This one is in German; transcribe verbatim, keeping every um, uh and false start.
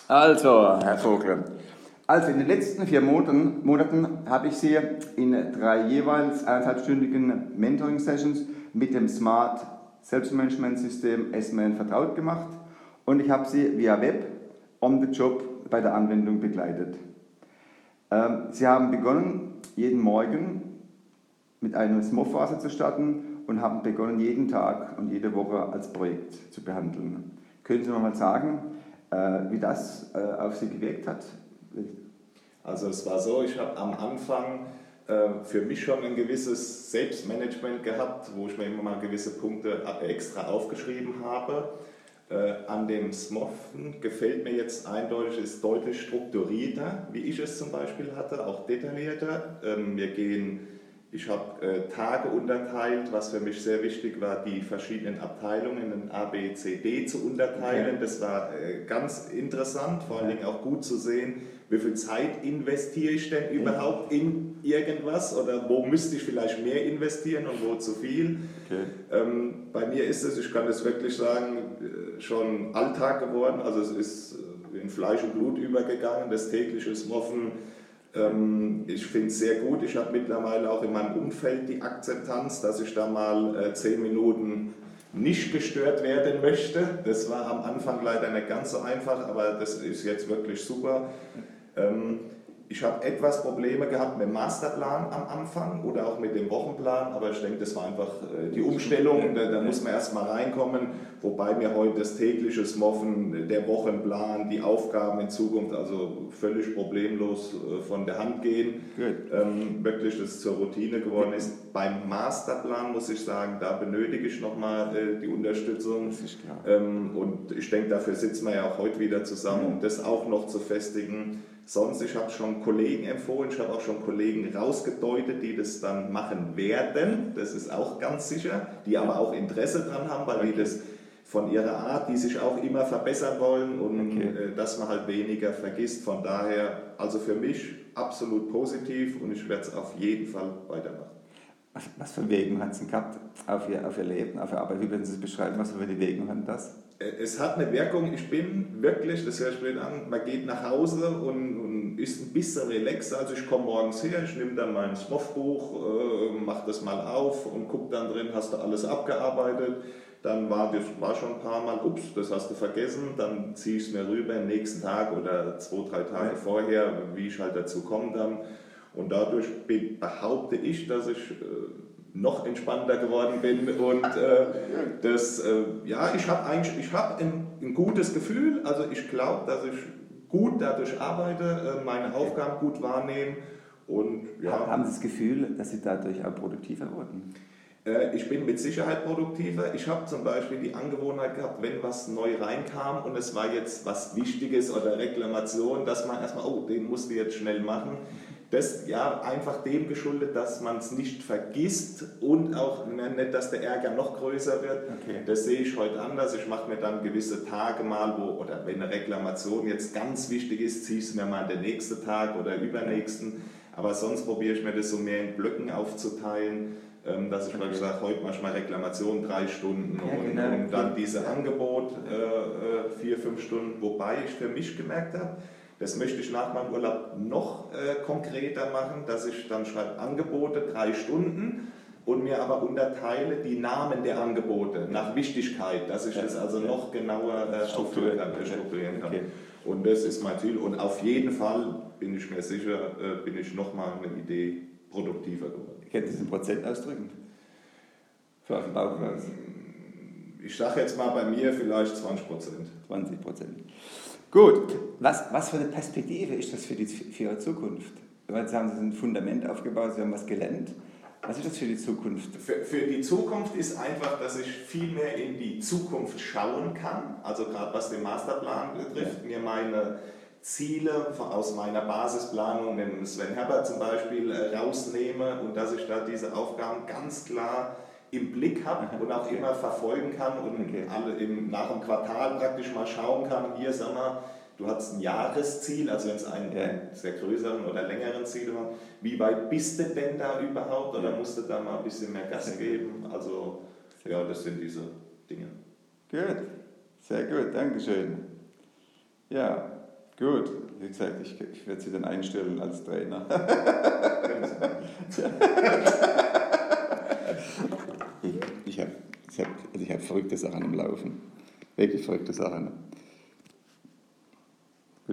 Also, Herr Vogel, also in den letzten vier Monaten, Monaten habe ich Sie in drei jeweils eineinhalbstündigen Mentoring-Sessions mit dem Smart Selbstmanagement-System S-Man vertraut gemacht und ich habe Sie via Web on the Job bei der Anwendung begleitet. Ähm, Sie haben begonnen, jeden Morgen mit einer S M O F-Phase zu starten und haben begonnen, jeden Tag und jede Woche als Projekt zu behandeln. Können Sie noch mal sagen, äh, wie das äh, auf Sie gewirkt hat? Also es war so, ich habe am Anfang äh, für mich schon ein gewisses Selbstmanagement gehabt, wo ich mir immer mal gewisse Punkte extra aufgeschrieben habe. Äh, an dem S M O F gefällt mir jetzt eindeutig, ist deutlich strukturierter, wie ich es zum Beispiel hatte, auch detaillierter. Ähm, wir gehen Ich habe äh, Tage unterteilt, was für mich sehr wichtig war, die verschiedenen Abteilungen in A, B, C, D zu unterteilen. Okay. Das war äh, ganz interessant, vor allen Dingen auch gut zu sehen, wie viel Zeit investiere ich denn überhaupt in irgendwas oder wo müsste ich vielleicht mehr investieren und wo zu viel. Okay. Ähm, bei mir ist es, ich kann es wirklich sagen, schon Alltag geworden, also es ist in Fleisch und Blut übergegangen, das tägliche S M O F. Ich finde es sehr gut. Ich habe mittlerweile auch in meinem Umfeld die Akzeptanz, dass ich da mal äh, zehn Minuten nicht gestört werden möchte. Das war am Anfang leider nicht ganz so einfach, aber das ist jetzt wirklich super. Ähm, ich habe etwas Probleme gehabt mit dem Masterplan am Anfang oder auch mit dem Wochenplan, aber ich denke, das war einfach äh, die Umstellung, da, da muss man erst mal reinkommen, wobei mir heute das tägliche S M O F, der Wochenplan, die Aufgaben in Zukunft also völlig problemlos äh, von der Hand gehen, ähm, wirklich das zur Routine geworden ist. Beim Masterplan muss ich sagen, da benötige ich nochmal äh, die Unterstützung. Das ist klar. Ähm, und ich denke, dafür sitzen wir ja auch heute wieder zusammen, um das auch noch zu festigen. Sonst, ich habe schon Kollegen empfohlen, ich habe auch schon Kollegen rausgedeutet, die das dann machen werden, das ist auch ganz sicher, die aber auch Interesse dran haben, weil okay. die das von ihrer Art, die sich auch immer verbessern wollen und okay. äh, dass man halt weniger vergisst. Von daher, also für mich absolut positiv und ich werde es auf jeden Fall weitermachen. Was, was für Wegen hat es denn gehabt auf ihr, auf ihr Leben, auf Ihre Arbeit? Wie würden Sie es beschreiben, was für die Wegen haben das? Es hat eine Wirkung, ich bin wirklich, das höre ich mir an, man geht nach Hause und, und ist ein bisschen relaxer, also ich komme morgens her, ich nehme dann mein S M O F-Buch, äh, mache das mal auf und gucke dann drin, hast du alles abgearbeitet, dann war das war schon ein paar Mal, ups, das hast du vergessen, dann ziehe ich es mir rüber am nächsten Tag oder zwei, drei Tage ja. vorher, wie ich halt dazu komme dann und dadurch behaupte ich, dass ich äh, noch entspannter geworden bin und äh, das, äh, ja, ich habe eigentlich, ich habe ein, ein gutes Gefühl, also ich glaube, dass ich gut dadurch arbeite, äh, meine Aufgaben gut wahrnehme und ja. Haben Sie das Gefühl, dass Sie dadurch auch produktiver wurden? Äh, ich bin mit Sicherheit produktiver. Ich habe zum Beispiel die Angewohnheit gehabt, wenn was neu reinkam und es war jetzt was Wichtiges oder Reklamation, dass man erstmal, oh, den musst du jetzt schnell machen. Das ja einfach dem geschuldet, dass man es nicht vergisst und auch nicht, dass der Ärger noch größer wird. Okay. Das sehe ich heute anders. Ich mache mir dann gewisse Tage mal, wo, oder wenn eine Reklamation jetzt ganz wichtig ist, ziehe ich es mir mal den nächsten Tag oder übernächsten. Aber sonst probiere ich mir das so mehr in Blöcken aufzuteilen, dass ich okay. mal sage, heute mache ich mal Reklamation drei Stunden ja, und, genau. und dann dieses Angebot äh, vier, fünf Stunden. Wobei ich für mich gemerkt habe, das möchte ich nach meinem Urlaub noch äh, konkreter machen, dass ich dann schreibe Angebote, drei Stunden und mir aber unterteile die Namen der Angebote nach Wichtigkeit, dass ich ja. das also noch genauer äh, strukturieren kann. Strukturieren kann. Okay. Und das ist mein Ziel und auf jeden Fall bin ich mir sicher, äh, bin ich nochmal eine Idee produktiver geworden. Können Sie einen Prozent ausdrücken? Für auf den Bauch raus? Ich sage jetzt mal bei mir vielleicht zwanzig Prozent. zwanzig Prozent. Gut, was, was für eine Perspektive ist das für, die, für Ihre Zukunft? Jetzt haben Sie ein Fundament aufgebaut, Sie haben was gelernt. Was ist das für die Zukunft? Für, für die Zukunft ist einfach, dass ich viel mehr in die Zukunft schauen kann. Also gerade was den Masterplan betrifft, ja. mir meine Ziele aus meiner Basisplanung, dem Sven Herbert zum Beispiel, rausnehme und dass ich da diese Aufgaben ganz klar im Blick habe und auch immer verfolgen kann und okay. alle im, nach dem Quartal praktisch mal schauen kann, hier sag mal, du hast ein Jahresziel, also wenn es einen, ja. einen sehr größeren oder längeren Ziel war, wie weit bist du denn da überhaupt oder musst du da mal ein bisschen mehr Gas geben? Also ja, das sind diese Dinge. Gut, sehr gut, Dankeschön. Ja, Gut, wie gesagt, ich, ich werde Sie dann einstellen als Trainer. ich ich habe ich hab, also ich hab verrückte Sachen im Laufen. Wirklich verrückte Sachen.